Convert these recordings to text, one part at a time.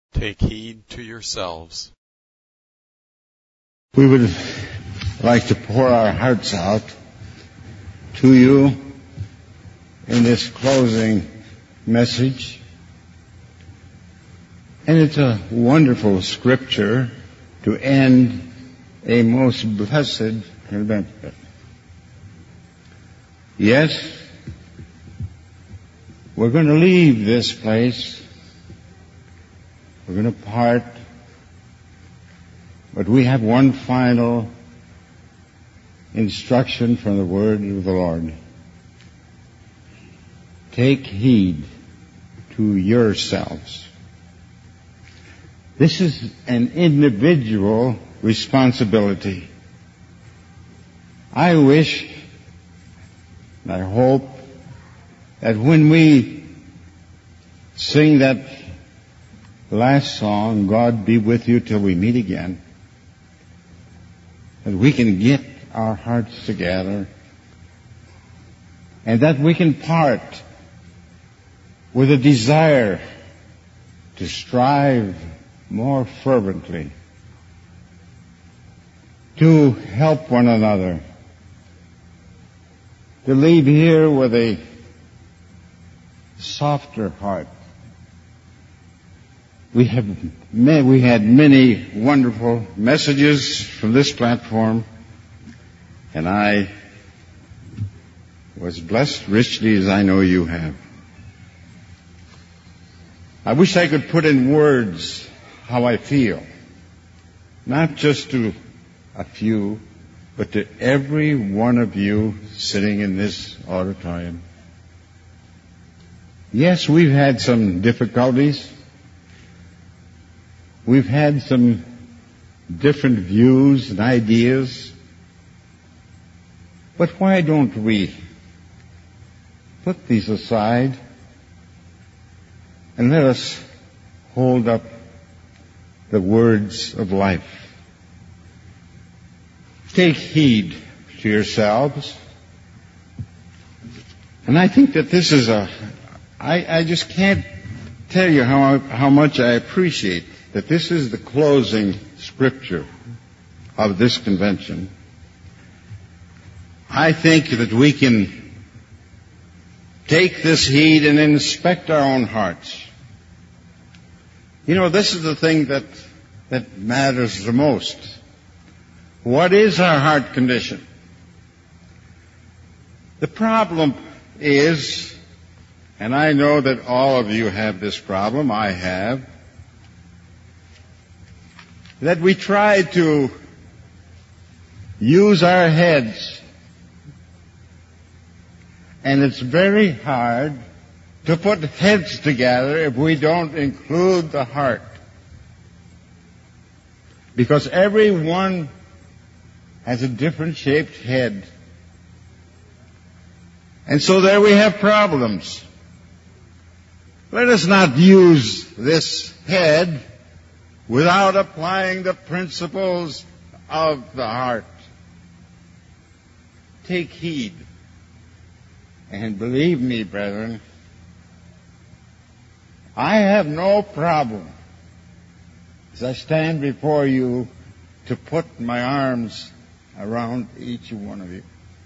Take heed to yourselves. We would like to pour our hearts out to you in this closing message. And it's a wonderful scripture to end a most blessed event. Yes, we're going to leave this place. We're going to part. But we have one final instruction from the word of the Lord. Take heed to yourselves. This is an individual responsibility. I wish, and I hope, that when we sing that last song, God be with you till we meet again, that we can get our hearts together and that we can part with a desire to strive more fervently to help one another, to leave here with a softer heart. We had many wonderful messages from this platform, and I was blessed richly as I know you have. I wish I could put in words how I feel, not just to a few, but to every one of you sitting in this auditorium. Yes, we've had some difficulties. We've had some different views and ideas. But why don't we put these aside and let us hold up the words of life? Take heed to yourselves. And I think that this is I just can't tell you how much I appreciate that this is the closing scripture of this convention. I think that we can take this heed and inspect our own hearts. You know, this is the thing that matters the most. What is our heart condition? The problem is, and I know that all of you have this problem, I have, that we try to use our heads, and it's very hard to put heads together if we don't include the heart. Because everyone has a different shaped head. And so there we have problems. Let us not use this head without applying the principles of the heart. Take heed. And believe me, brethren, I have no problem as I stand before you to put my arms around each one of you.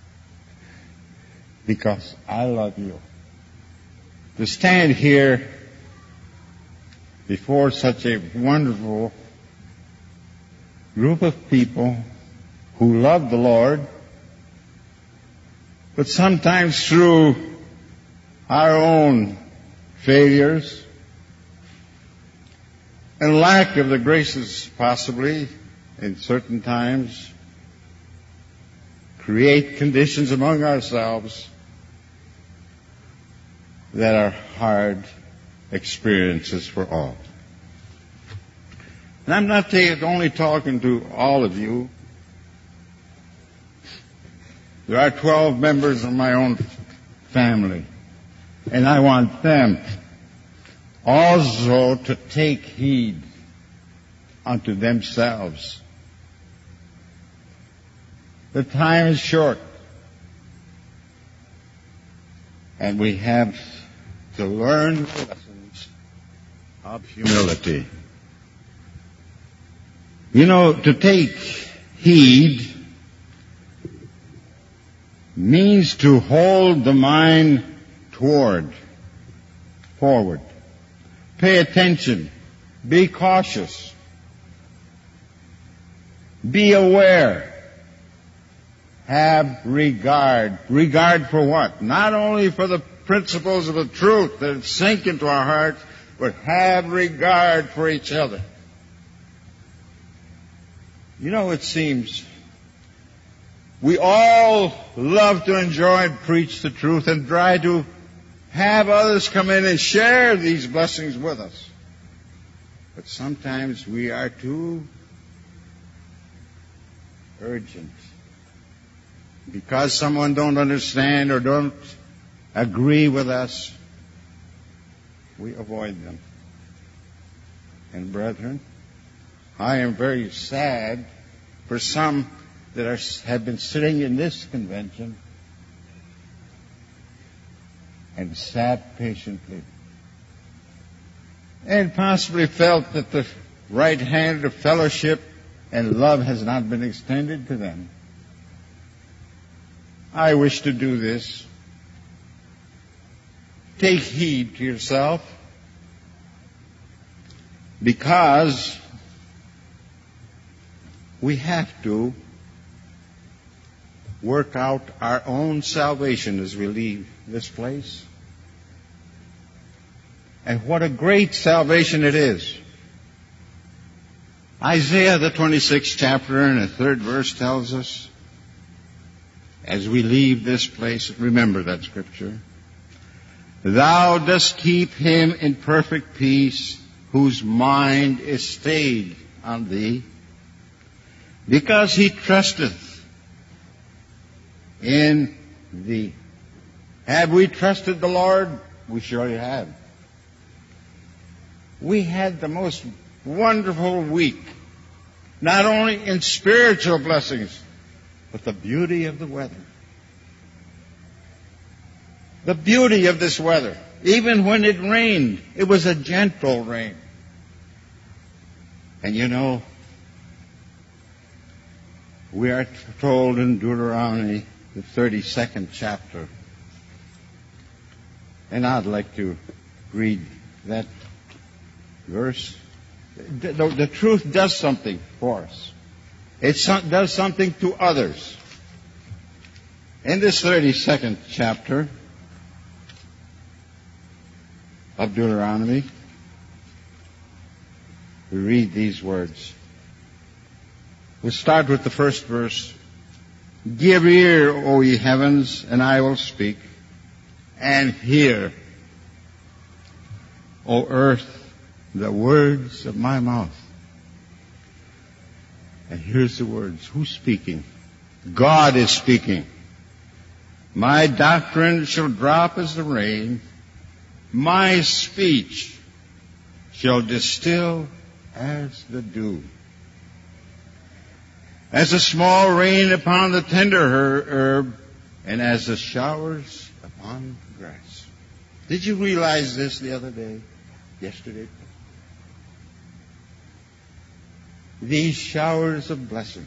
Because I love you. To stand here before such a wonderful group of people who love the Lord, but sometimes through our own failures and lack of the graces possibly in certain times, create conditions among ourselves that are hard experiences for all. And I'm not only talking to all of you. There are 12 members of my own family, and I want them also to take heed unto themselves. The time is short, and we have to learn the lessons of humility. You know, to take heed means to hold the mind forward. Pay attention. Be cautious. Be aware. Have regard. Regard for what? Not only for the principles of the truth that sink into our hearts, but have regard for each other. You know, it seems we all love to enjoy and preach the truth and try to have others come in and share these blessings with us. But sometimes we are too urgent. Because someone don't understand or don't agree with us, we avoid them. And brethren, I am very sad for some that have been sitting in this convention and sat patiently and possibly felt that the right hand of fellowship and love has not been extended to them. I wish to do this. Take heed to yourself, because we have to work out our own salvation as we leave this place. And what a great salvation it is. Isaiah, the 26th chapter and the 3rd verse tells us, as we leave this place, remember that scripture. Thou dost keep him in perfect peace, whose mind is stayed on thee, because he trusteth in thee. Have we trusted the Lord? We surely have. We had the most wonderful week, not only in spiritual blessings, but the beauty of the weather. The beauty of this weather. Even when it rained, it was a gentle rain. And you know, we are told in Deuteronomy, the 32nd chapter, and I'd like to read that verse. The truth does something for us. It does something to others. In this 32nd chapter of Deuteronomy, we read these words. We'll start with the first verse. Give ear, O ye heavens, and I will speak, and hear, O earth, the words of my mouth. And here's the words. Who's speaking? God is speaking. My doctrine shall drop as the rain. My speech shall distill as the dew. As a small rain upon the tender herb, and as the showers upon grass. Did you realize this the other day? Yesterday? These showers of blessing.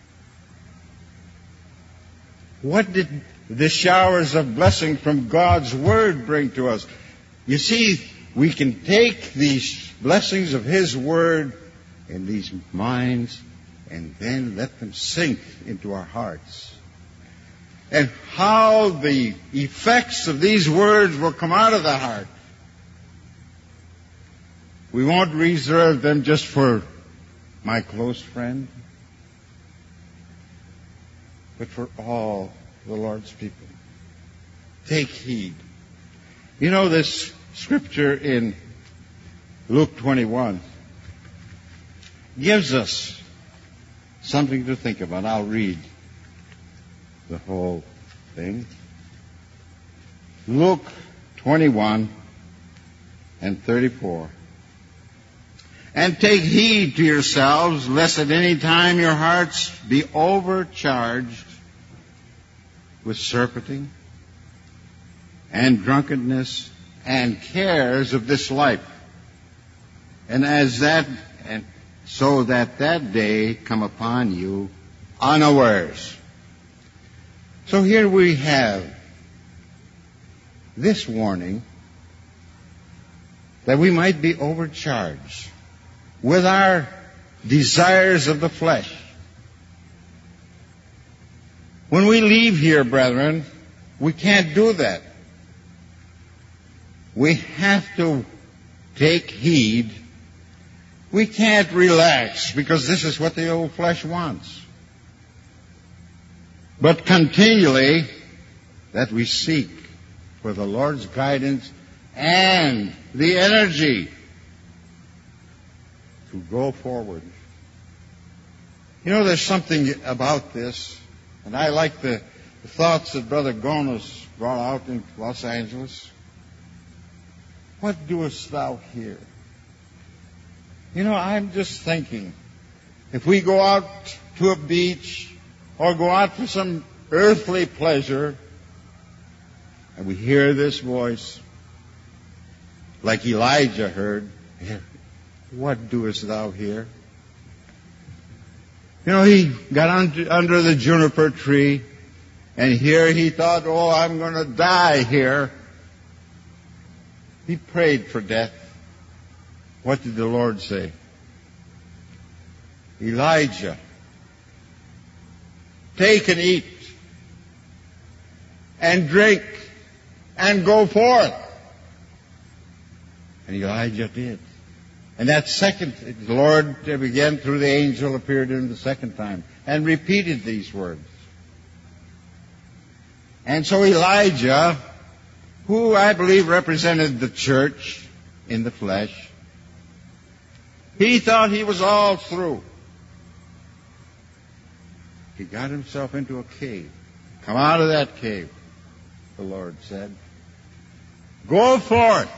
What did the showers of blessing from God's Word bring to us? You see, we can take these blessings of His Word in these minds and then let them sink into our hearts. And how the effects of these words will come out of the heart. We won't reserve them just for my close friend, but for all the Lord's people. Take heed. You know, this scripture in Luke 21 gives us something to think about. I'll read the whole thing. Luke 21 and 34. And take heed to yourselves, lest at any time your hearts be overcharged with surfeiting and drunkenness and cares of this life. And so that that day come upon you unawares. So here we have this warning that we might be overcharged with our desires of the flesh. When we leave here, brethren, we can't do that. We have to take heed. We can't relax because this is what the old flesh wants. But continually that we seek for the Lord's guidance and the energy to go forward. You know, there's something about this, and I like the thoughts that Brother Gomes brought out in Los Angeles. What doest thou here? You know, I'm just thinking, if we go out to a beach or go out for some earthly pleasure, and we hear this voice, like Elijah heard, what doest thou here? You know, he got under the juniper tree, and here he thought, oh, I'm going to die here. He prayed for death. What did the Lord say? Elijah, take and eat and drink and go forth. And Elijah did. And that second, the Lord again through the angel appeared to him the second time and repeated these words. And so Elijah, who I believe represented the church in the flesh, he thought he was all through. He got himself into a cave. Come out of that cave, the Lord said. Go forth.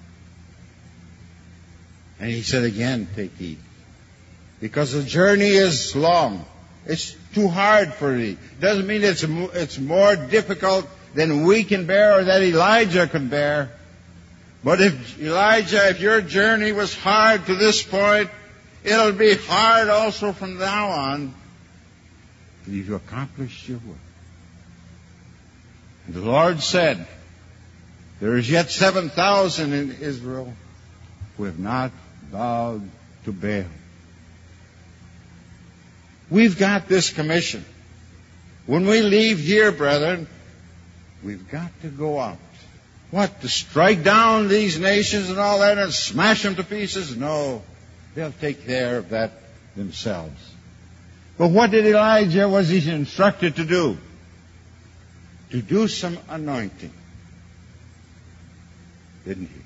And he said again, take heed. Because the journey is long. It's too hard for thee. Doesn't mean it's more difficult than we can bear or that Elijah could bear. But if your journey was hard to this point, it'll be hard also from now on till you've accomplished your work. And the Lord said, there is yet 7,000 in Israel who have not bowed to Baal. We've got this commission. When we leave here, brethren, we've got to go out. What, to strike down these nations and all that and smash them to pieces? No, they'll take care of that themselves. But what did Elijah, was he instructed to do? To do some anointing. Didn't he?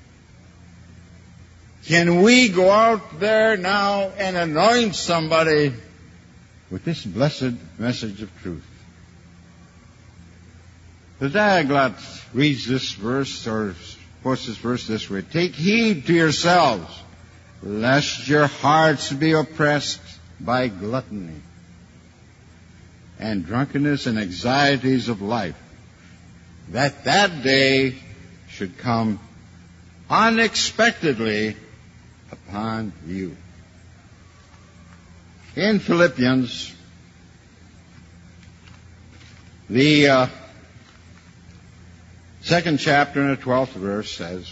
Can we go out there now and anoint somebody with this blessed message of truth? The Diaglott reads this verse, or quotes this verse this way: take heed to yourselves, lest your hearts be oppressed by gluttony and drunkenness and anxieties of life, that day should come unexpectedly upon you. In Philippians, the second chapter and the 12th verse says,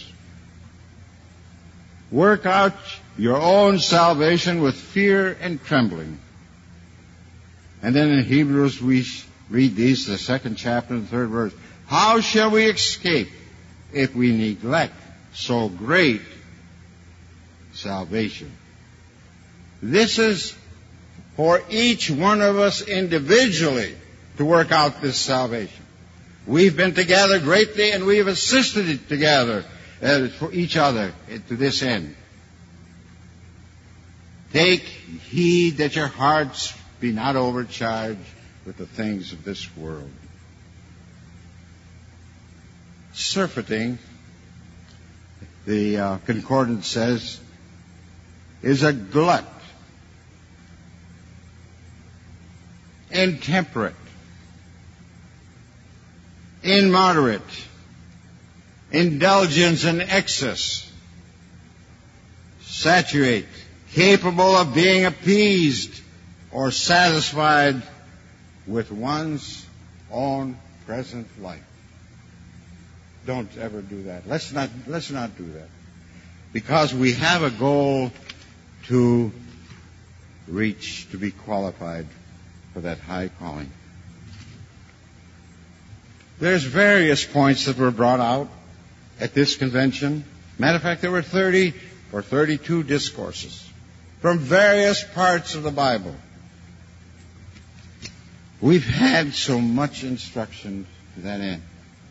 work out your own salvation with fear and trembling. And then in Hebrews we read these, the second chapter and the third verse. How shall we escape if we neglect so great salvation? This is for each one of us individually to work out this salvation. We've been together greatly and we've assisted it together for each other to this end. Take heed that your hearts be not overcharged with the things of this world. Surfeiting, the concordance says, is a glut, intemperate, immoderate, indulgence in excess, saturate, capable of being appeased or satisfied with one's own present life. Don't ever do that. Let's not do that. Because we have a goal to reach, to be qualified for that high calling. There's various points that were brought out at this convention. Matter of fact, there were 30 or 32 discourses from various parts of the Bible. We've had so much instruction to that end.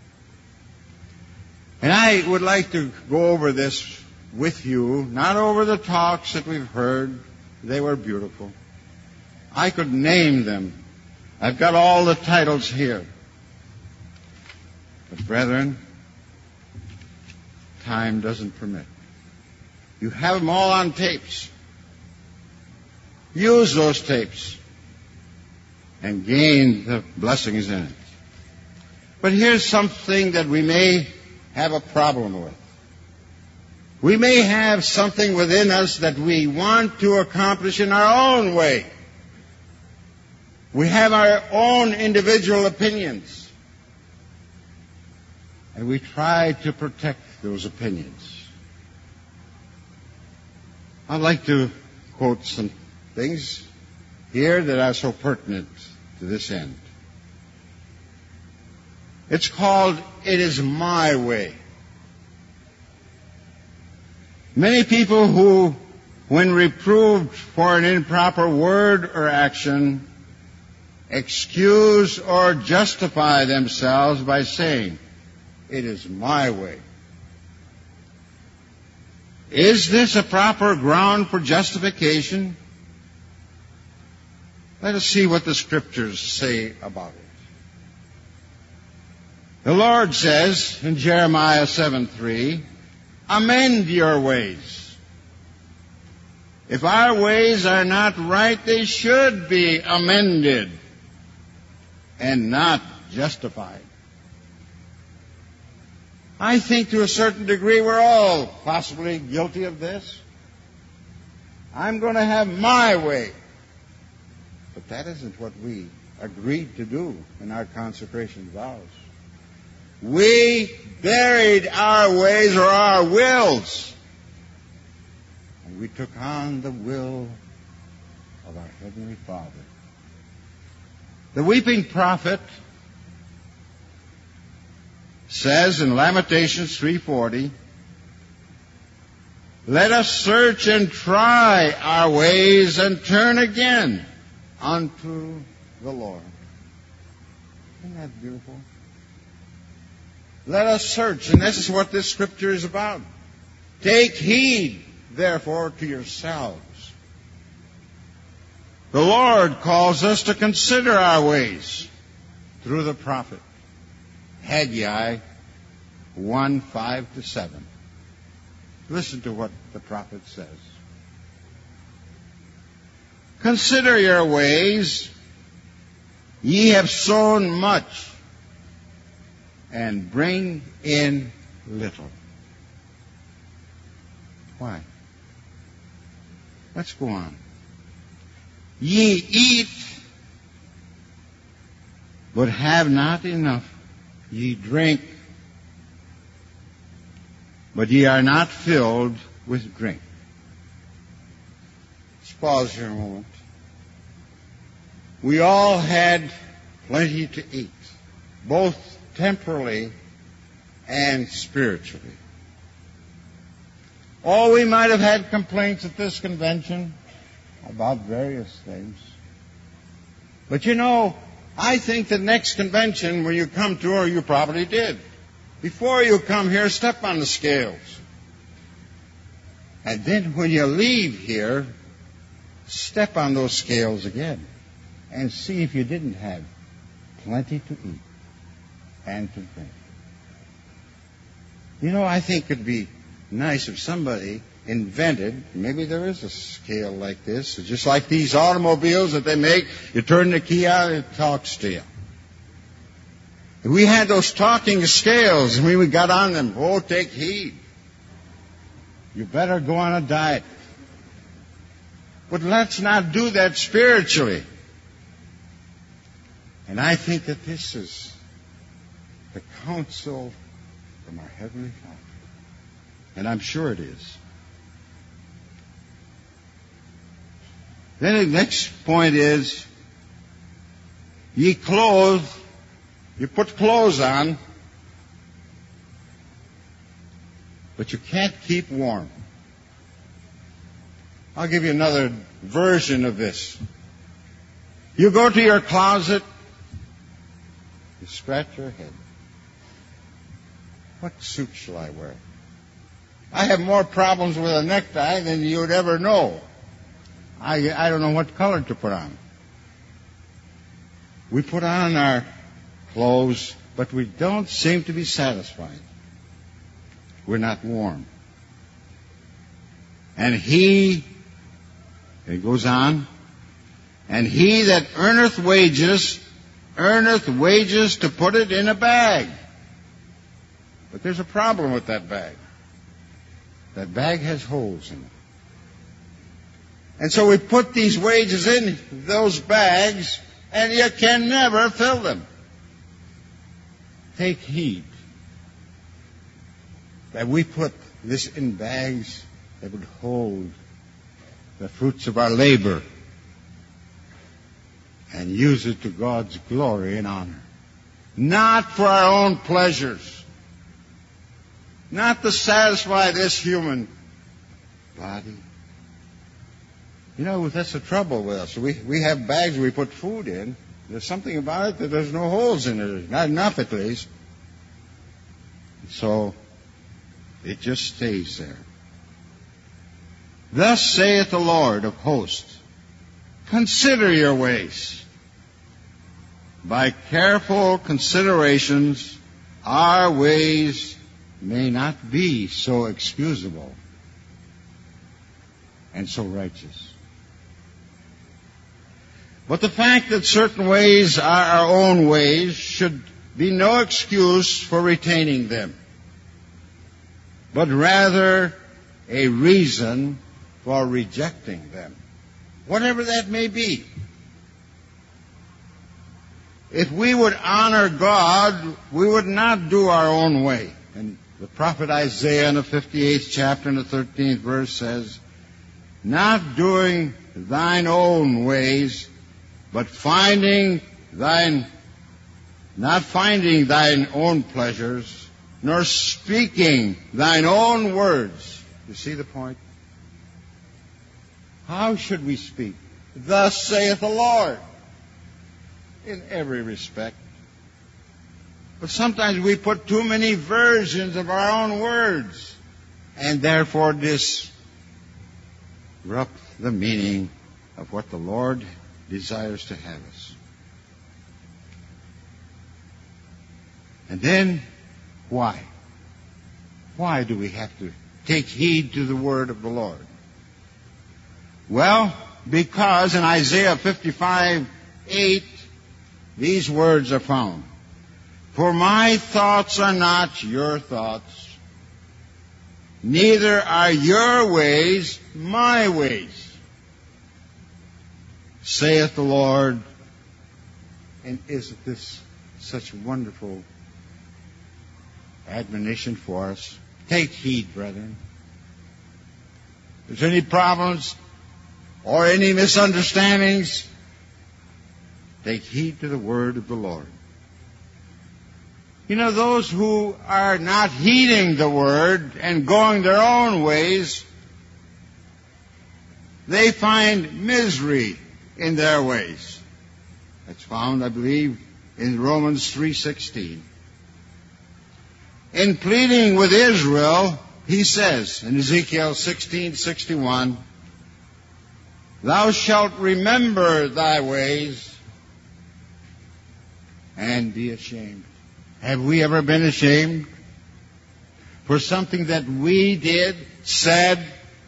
And I would like to go over this with you, not over the talks that we've heard. They were beautiful. I could name them. I've got all the titles here. But brethren, time doesn't permit. You have them all on tapes. Use those tapes and gain the blessings in it. But here's something that we may have a problem with. We may have something within us that we want to accomplish in our own way. We have our own individual opinions. And we try to protect those opinions. I'd like to quote some things here that are so pertinent to this end. It's called, "It is my way." Many people who, when reproved for an improper word or action, excuse or justify themselves by saying, "It is my way." Is this a proper ground for justification? Let us see what the Scriptures say about it. The Lord says in Jeremiah 7:3, "Amend your ways." If our ways are not right, they should be amended and not justified. I think to a certain degree we're all possibly guilty of this. I'm going to have my way. But that isn't what we agreed to do in our consecration vows. We buried our ways or our wills, and we took on the will of our Heavenly Father. The weeping prophet says in Lamentations 3:40, "Let us search and try our ways and turn again unto the Lord." Isn't that beautiful? Let us search, and this is what this Scripture is about. "Take heed, therefore, to yourselves." The Lord calls us to consider our ways through the prophet. Haggai 1:5-7. Listen to what the prophet says. "Consider your ways. Ye have sown much, and bring in little." Why? Let's go on. "Ye eat, but have not enough. Ye drink, but ye are not filled with drink." Let's pause here a moment. We all had plenty to eat, both temporally and spiritually. Oh, we might have had complaints at this convention about various things. But you know, I think the next convention, when you come to, or you probably did, before you come here, step on the scales. And then when you leave here, step on those scales again and see if you didn't have plenty to eat and to drink. You know, I think it'd be nice if somebody invented, maybe there is a scale like this, just like these automobiles that they make, you turn the key out, it talks to you. If we had those talking scales and we got on them, oh, take heed. You better go on a diet. But let's not do that spiritually. And I think that this is the counsel from our Heavenly Father. And I'm sure it is. Then the next point is, ye clothe, you put clothes on, but you can't keep warm. I'll give you another version of this. You go to your closet, you scratch your head. What suit shall I wear? I have more problems with a necktie than you would ever know. I don't know what color to put on. We put on our clothes, but we don't seem to be satisfied. We're not warm. And it goes on, and he that earneth wages to put it in a bag. But there's a problem with that bag. That bag has holes in it. And so we put these wages in those bags, and you can never fill them. Take heed that we put this in bags that would hold the fruits of our labor and use it to God's glory and honor. Not for our own pleasures. Not to satisfy this human body. You know, that's the trouble with us. We have bags we put food in. There's something about it that there's no holes in it. Not enough, at least. So, it just stays there. Thus saith the Lord of hosts, consider your ways. By careful considerations, our ways may not be so excusable and so righteous. But the fact that certain ways are our own ways should be no excuse for retaining them, but rather a reason for rejecting them, whatever that may be. If we would honor God, we would not do our own way. And the prophet Isaiah in the 58th chapter and the 13th verse says, not doing thine own ways, but not finding thine own pleasures, nor speaking thine own words. You see the point? How should we speak? Thus saith the Lord. In every respect. But sometimes we put too many versions of our own words, and therefore disrupt the meaning of what the Lord desires to have us. And then, why? Why do we have to take heed to the word of the Lord? Well, because in Isaiah 55:8, these words are found. For my thoughts are not your thoughts, neither are your ways my ways, saith the Lord. And isn't this such wonderful admonition for us? Take heed, brethren. If there's any problems or any misunderstandings, take heed to the word of the Lord. You know, those who are not heeding the word and going their own ways, they find misery in their ways. That's found, I believe, in Romans 3:16. In pleading with Israel, he says in Ezekiel 16:61, thou shalt remember thy ways and be ashamed. Have we ever been ashamed for something that we did, said,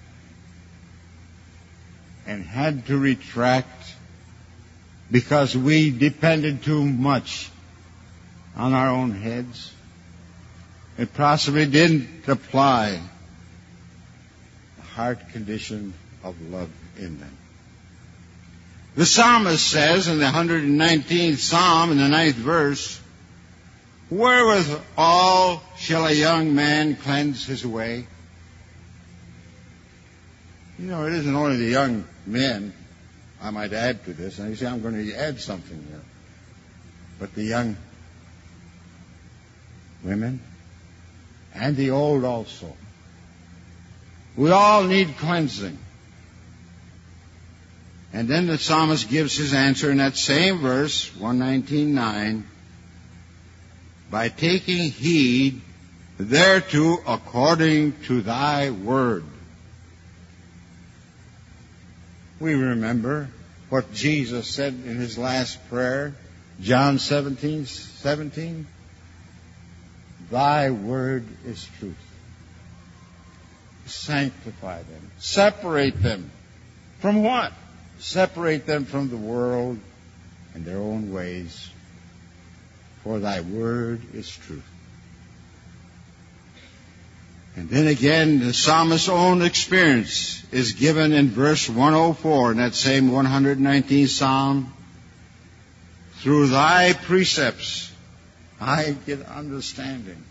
and had to retract because we depended too much on our own heads? It possibly didn't apply the heart condition of love in them. The psalmist says in the 119th Psalm, in the 9th verse, "Wherewithal shall a young man cleanse his way?" You know, it isn't only the young men. I might add to this, and you say I'm going to add something here. But the young women and the old also. We all need cleansing. And then the psalmist gives his answer in that same verse, 119:9, by taking heed thereto according to thy word. We remember what Jesus said in his last prayer, John 17:17. Thy word is truth. Sanctify them. Separate them. From what? Separate them from the world and their own ways. For thy word is truth. And then again, the psalmist's own experience is given in verse 104 in that same 119th Psalm. Through thy precepts I get understanding.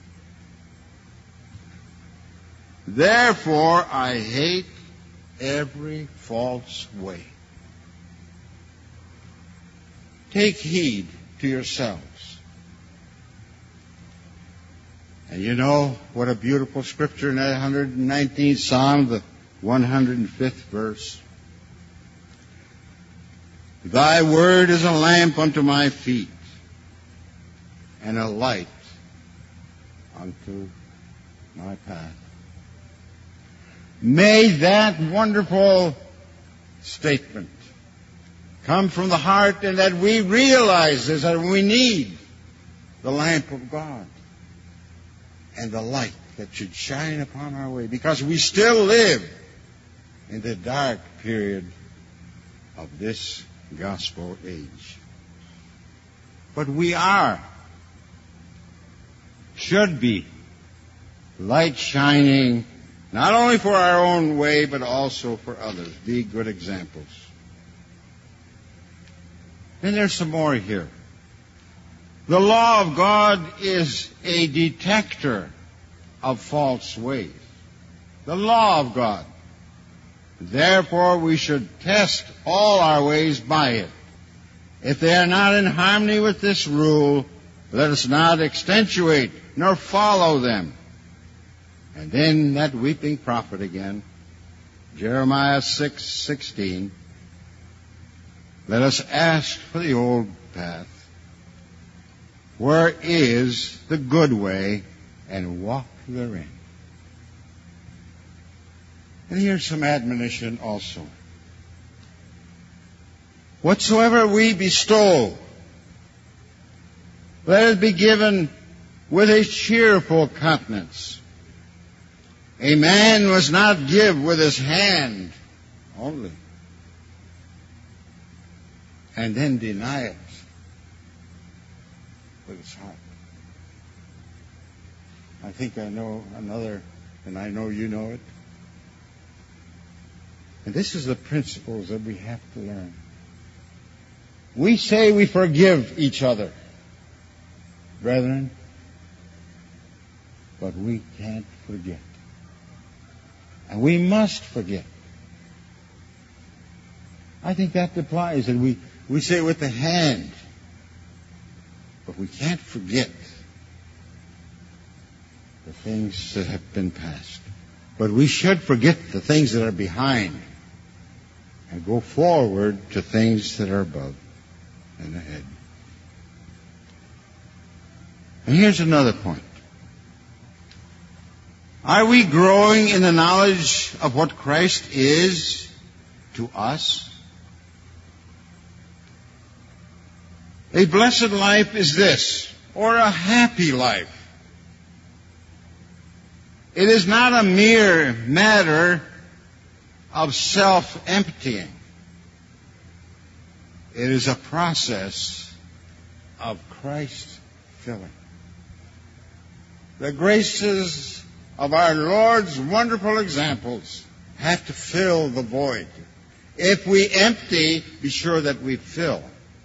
Therefore I hate every false way. Take heed to yourselves. And you know what a beautiful scripture in that 119th Psalm, the 105th verse. Thy word is a lamp unto my feet and a light unto my path. May that wonderful statement come from the heart, and that we realize this, that we need the lamp of God and the light that should shine upon our way, because we still live in the dark period of this gospel age. But we should be light shining, not only for our own way, but also for others. Be good examples. And there's some more here. The law of God is a detector of false ways. The law of God. Therefore, we should test all our ways by it. If they are not in harmony with this rule, let us not accentuate nor follow them. And then that weeping prophet again, Jeremiah 6:16. Let us ask for the old path. Where is the good way, and walk therein? And here's some admonition also. Whatsoever we bestow, let it be given with a cheerful countenance. A man must not give with his hand only, and then deny it with his heart. I think I know another, and I know you know it. And this is the principles that we have to learn. We say we forgive each other, brethren, but we can't forget. And we must forget. I think that applies, and we say it with the hand, but we can't forget the things that have been past. But we should forget the things that are behind and go forward to things that are above and ahead. And here's another point. Are we growing in the knowledge of what Christ is to us? A blessed life is this, or a happy life. It is not a mere matter of self-emptying. It is a process of Christ filling. The graces of our Lord's wonderful examples have to fill the void. If we empty, be sure that we fill.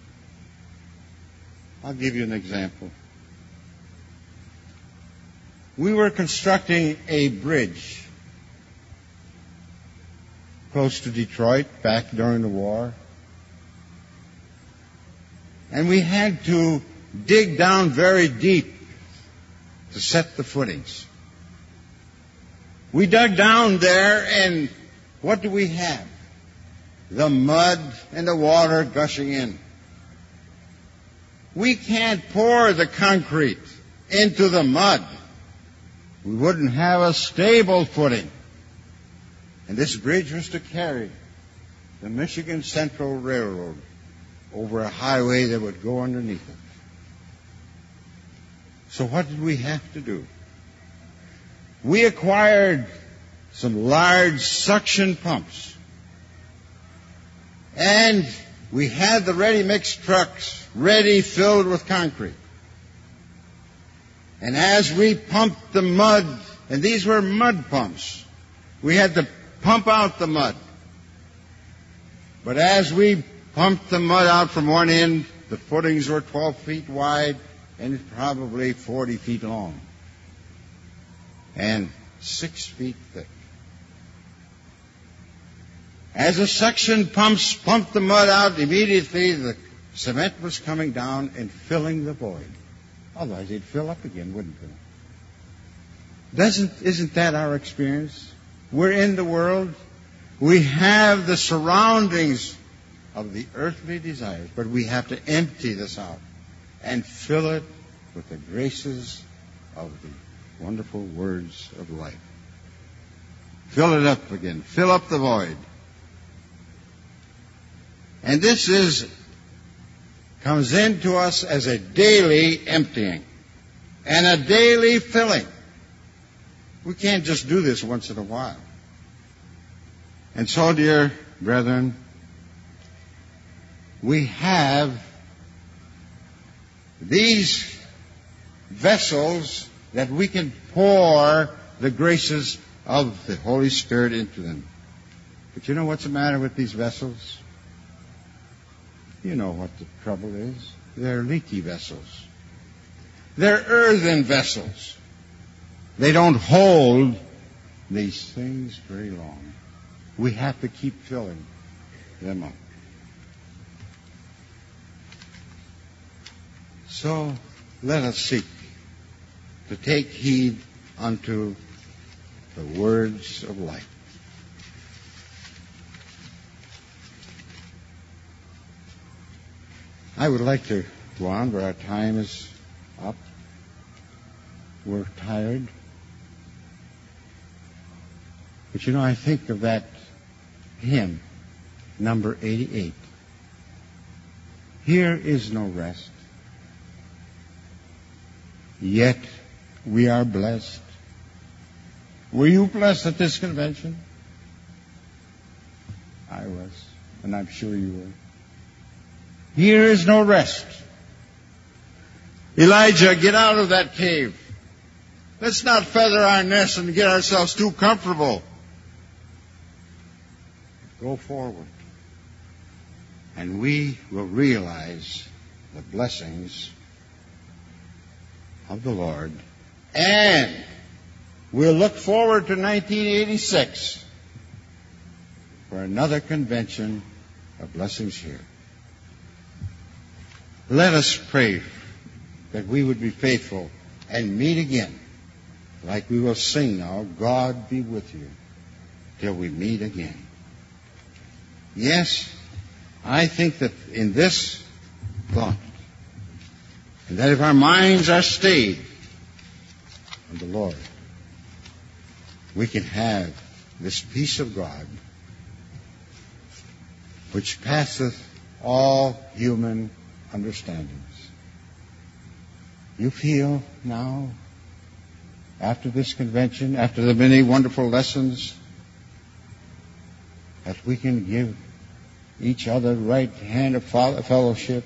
I'll give you an example. We were constructing a bridge close to Detroit back during the war. And we had to dig down very deep to set the footings. We dug down there, and what do we have? The mud and the water gushing in. We can't pour the concrete into the mud. We wouldn't have a stable footing. And this bridge was to carry the Michigan Central Railroad over a highway that would go underneath it. So what did we have to do? We acquired some large suction pumps. And we had the ready-mix trucks ready filled with concrete. And as we pumped the mud, and these were mud pumps, we had to pump out the mud. But as we pumped the mud out from one end, the footings were 12 feet wide and probably 40 feet long and 6 feet thick. As the suction pumps pumped the mud out, immediately the cement was coming down and filling the void. Otherwise, it'd fill up again, wouldn't it? Isn't that our experience? We're in the world. We have the surroundings of the earthly desires, but we have to empty this out and fill it with the graces of the wonderful words of life. Fill it up again. Fill up the void. And this comes into us as a daily emptying and a daily filling. We can't just do this once in a while. And so, dear brethren, we have these vessels that we can pour the graces of the Holy Spirit into them. But you know what's the matter with these vessels? You know what the trouble is. They're leaky vessels. They're earthen vessels. They don't hold these things very long. We have to keep filling them up. So let us seek to take heed unto the words of life. I would like to go on, but our time is up. We're tired. But you know, I think of that hymn, number 88. Here is no rest, yet we are blessed. Were you blessed at this convention? I was, and I'm sure you were. Here is no rest. Elijah, get out of that cave. Let's not feather our nest and get ourselves too comfortable. Go forward. And we will realize the blessings of the Lord. And we'll look forward to 1986 for another convention of blessings here. Let us pray that we would be faithful and meet again, like we will sing now, God be with you, till we meet again. Yes, I think that in this thought, and that if our minds are stayed on the Lord, we can have this peace of God which passeth all human understandings. You feel now, after this convention, after the many wonderful lessons, that we can give each other right hand of fellowship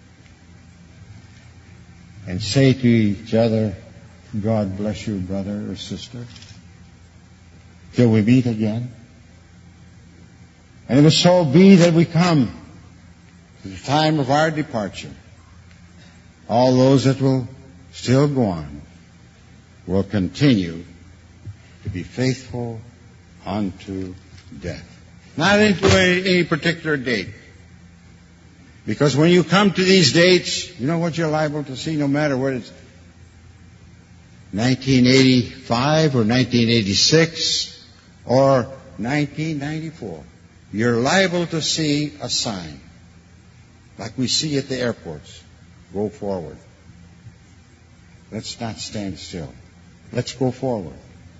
and say to each other, God bless you, brother or sister, till we meet again. And it will so be that we come to the time of our departure. All those that will still go on will continue to be faithful unto death. Not into any particular date. Because when you come to these dates, you know what you're liable to see, no matter what it's 1985 or 1986 or 1994. You're liable to see a sign, like we see at the airports. Go forward. Let's not stand still. Let's go forward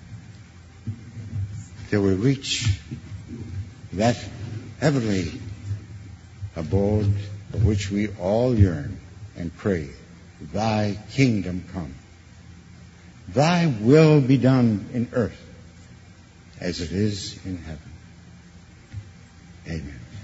till we reach that heavenly abode for which we all yearn and pray. Thy kingdom come. Thy will be done in earth as it is in heaven. Amen.